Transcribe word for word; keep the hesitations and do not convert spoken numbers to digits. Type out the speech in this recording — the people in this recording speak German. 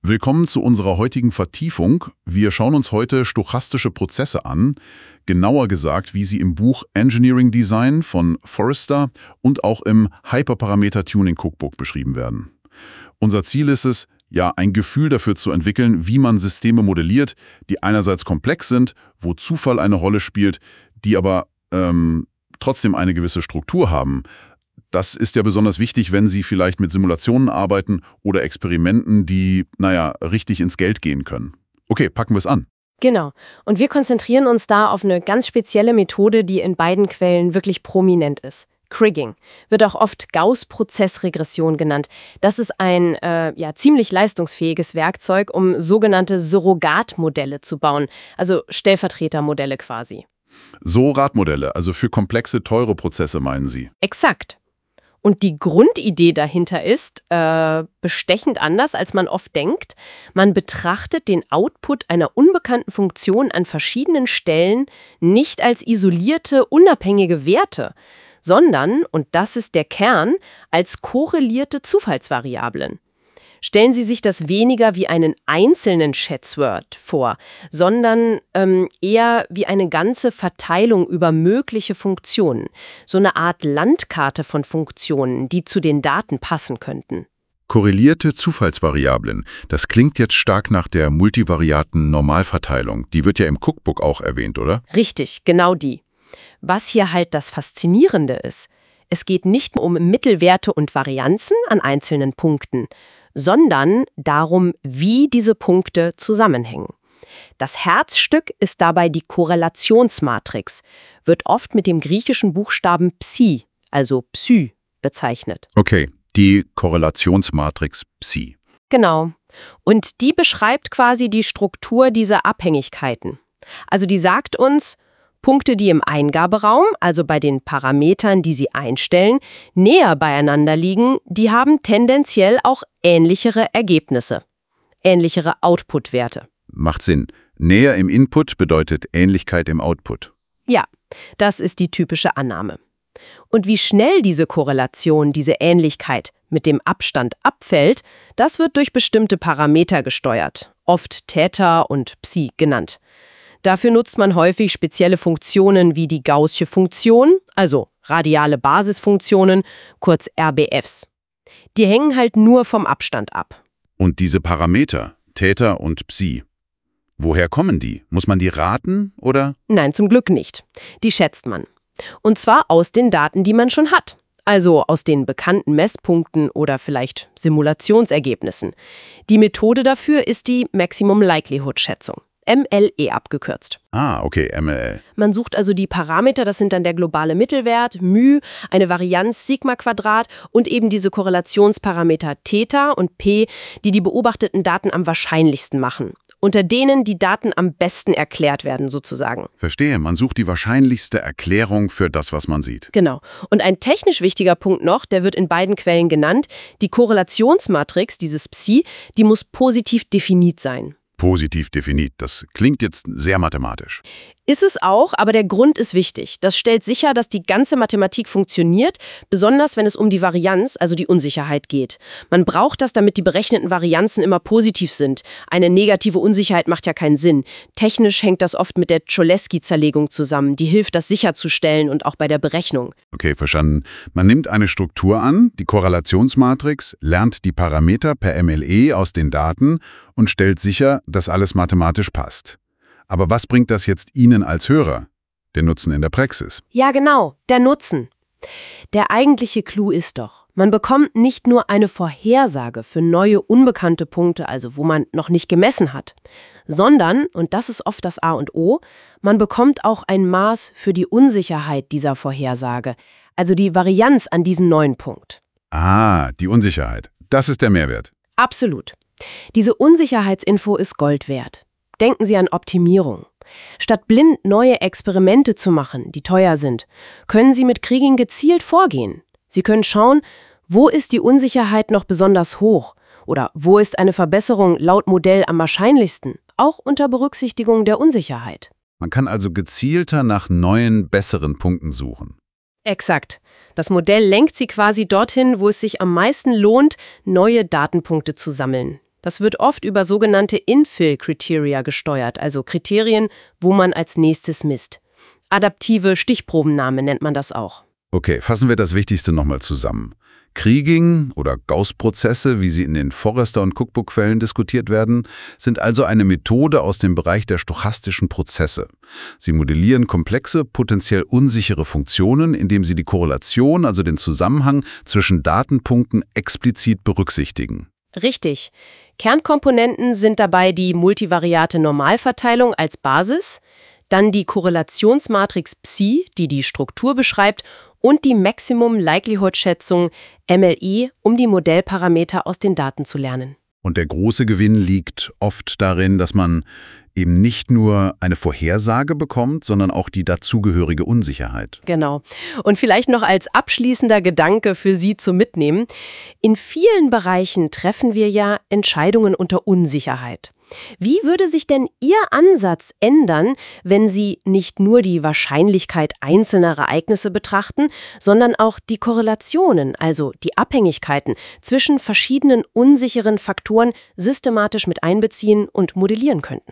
Willkommen zu unserer heutigen Vertiefung. Wir schauen uns heute stochastische Prozesse an, genauer gesagt, wie sie im Buch Engineering Design von Forrester und auch im Hyperparameter Tuning Cookbook beschrieben werden. Unser Ziel ist es, ja, ein Gefühl dafür zu entwickeln, wie man Systeme modelliert, die einerseits komplex sind, wo Zufall eine Rolle spielt, die aber ähm, trotzdem eine gewisse Struktur haben. Das ist ja besonders wichtig, wenn Sie vielleicht mit Simulationen arbeiten oder Experimenten, die, naja, richtig ins Geld gehen können. Okay, packen wir es an. Genau. Und wir konzentrieren uns da auf eine ganz spezielle Methode, die in beiden Quellen wirklich prominent ist. Kriging wird auch oft Gauß-Prozessregression genannt. Das ist ein äh, ja, ziemlich leistungsfähiges Werkzeug, um sogenannte Surrogatmodelle zu bauen, also Stellvertretermodelle quasi. Surrogatmodelle, also für komplexe, teure Prozesse, meinen Sie? Exakt. Und die Grundidee dahinter ist äh, bestechend anders, als man oft denkt. Man betrachtet den Output einer unbekannten Funktion an verschiedenen Stellen nicht als isolierte, unabhängige Werte, sondern, und das ist der Kern, als korrelierte Zufallsvariablen. Stellen Sie sich das weniger wie einen einzelnen Schätzwert vor, sondern ähm, eher wie eine ganze Verteilung über mögliche Funktionen. So eine Art Landkarte von Funktionen, die zu den Daten passen könnten. Korrelierte Zufallsvariablen. Das klingt jetzt stark nach der multivariaten Normalverteilung. Die wird ja im Cookbook auch erwähnt, oder? Richtig, genau die. Was hier halt das Faszinierende ist, es geht nicht um Mittelwerte und Varianzen an einzelnen Punkten, sondern darum, wie diese Punkte zusammenhängen. Das Herzstück ist dabei die Korrelationsmatrix, wird oft mit dem griechischen Buchstaben Psi, also Psy, bezeichnet. Okay, die Korrelationsmatrix Psi. Genau. Und die beschreibt quasi die Struktur dieser Abhängigkeiten. Also die sagt uns, Punkte, die im Eingaberaum, also bei den Parametern, die Sie einstellen, näher beieinander liegen, die haben tendenziell auch ähnlichere Ergebnisse, ähnlichere Output-Werte. Macht Sinn. Näher im Input bedeutet Ähnlichkeit im Output. Ja, das ist die typische Annahme. Und wie schnell diese Korrelation, diese Ähnlichkeit mit dem Abstand abfällt, das wird durch bestimmte Parameter gesteuert, oft Theta und Psi genannt. Dafür nutzt man häufig spezielle Funktionen wie die Gaußsche Funktion, also radiale Basisfunktionen, kurz R B Fs. Die hängen halt nur vom Abstand ab. Und diese Parameter, Theta und Psi, woher kommen die? Muss man die raten, oder? Nein, zum Glück nicht. Die schätzt man. Und zwar aus den Daten, die man schon hat. Also aus den bekannten Messpunkten oder vielleicht Simulationsergebnissen. Die Methode dafür ist die Maximum Likelihood-Schätzung. M L E abgekürzt. Ah, okay, M L E. Man sucht also die Parameter, das sind dann der globale Mittelwert, μ, eine Varianz Sigma Quadrat und eben diese Korrelationsparameter Theta und P, die die beobachteten Daten am wahrscheinlichsten machen. Unter denen die Daten am besten erklärt werden, sozusagen. Verstehe, man sucht die wahrscheinlichste Erklärung für das, was man sieht. Genau. Und ein technisch wichtiger Punkt noch, der wird in beiden Quellen genannt, die Korrelationsmatrix, dieses Psi, die muss positiv definiert sein. Positiv definiert. Das klingt jetzt sehr mathematisch. Ist es auch, aber der Grund ist wichtig. Das stellt sicher, dass die ganze Mathematik funktioniert, besonders wenn es um die Varianz, also die Unsicherheit geht. Man braucht das, damit die berechneten Varianzen immer positiv sind. Eine negative Unsicherheit macht ja keinen Sinn. Technisch hängt das oft mit der Cholesky-Zerlegung zusammen. Die hilft, das sicherzustellen und auch bei der Berechnung. Okay, verstanden. Man nimmt eine Struktur an, die Korrelationsmatrix, lernt die Parameter per M L E aus den Daten und stellt sicher, dass alles mathematisch passt. Aber was bringt das jetzt Ihnen als Hörer, den Nutzen in der Praxis? Ja, genau, der Nutzen. Der eigentliche Clou ist doch, man bekommt nicht nur eine Vorhersage für neue, unbekannte Punkte, also wo man noch nicht gemessen hat, sondern, und das ist oft das A und O, man bekommt auch ein Maß für die Unsicherheit dieser Vorhersage, also die Varianz an diesem neuen Punkt. Ah, die Unsicherheit. Das ist der Mehrwert. Absolut. Diese Unsicherheitsinfo ist Gold wert. Denken Sie an Optimierung. Statt blind neue Experimente zu machen, die teuer sind, können Sie mit Kriging gezielt vorgehen. Sie können schauen, wo ist die Unsicherheit noch besonders hoch oder wo ist eine Verbesserung laut Modell am wahrscheinlichsten, auch unter Berücksichtigung der Unsicherheit. Man kann also gezielter nach neuen, besseren Punkten suchen. Exakt. Das Modell lenkt Sie quasi dorthin, wo es sich am meisten lohnt, neue Datenpunkte zu sammeln. Das wird oft über sogenannte Infill-Criteria gesteuert, also Kriterien, wo man als nächstes misst. Adaptive Stichprobennahme nennt man das auch. Okay, fassen wir das Wichtigste nochmal zusammen. Kriging oder Gauss-Prozesse, wie sie in den Forrester- und Cookbook-Quellen diskutiert werden, sind also eine Methode aus dem Bereich der stochastischen Prozesse. Sie modellieren komplexe, potenziell unsichere Funktionen, indem sie die Korrelation, also den Zusammenhang zwischen Datenpunkten explizit berücksichtigen. Richtig. Kernkomponenten sind dabei die multivariate Normalverteilung als Basis, dann die Korrelationsmatrix Psi, die die Struktur beschreibt, und die Maximum Likelihood-Schätzung M L I, um die Modellparameter aus den Daten zu lernen. Und der große Gewinn liegt oft darin, dass man eben nicht nur eine Vorhersage bekommt, sondern auch die dazugehörige Unsicherheit. Genau. Und vielleicht noch als abschließender Gedanke für Sie zum Mitnehmen. In vielen Bereichen treffen wir ja Entscheidungen unter Unsicherheit. Wie würde sich denn Ihr Ansatz ändern, wenn Sie nicht nur die Wahrscheinlichkeit einzelner Ereignisse betrachten, sondern auch die Korrelationen, also die Abhängigkeiten zwischen verschiedenen unsicheren Faktoren systematisch mit einbeziehen und modellieren könnten?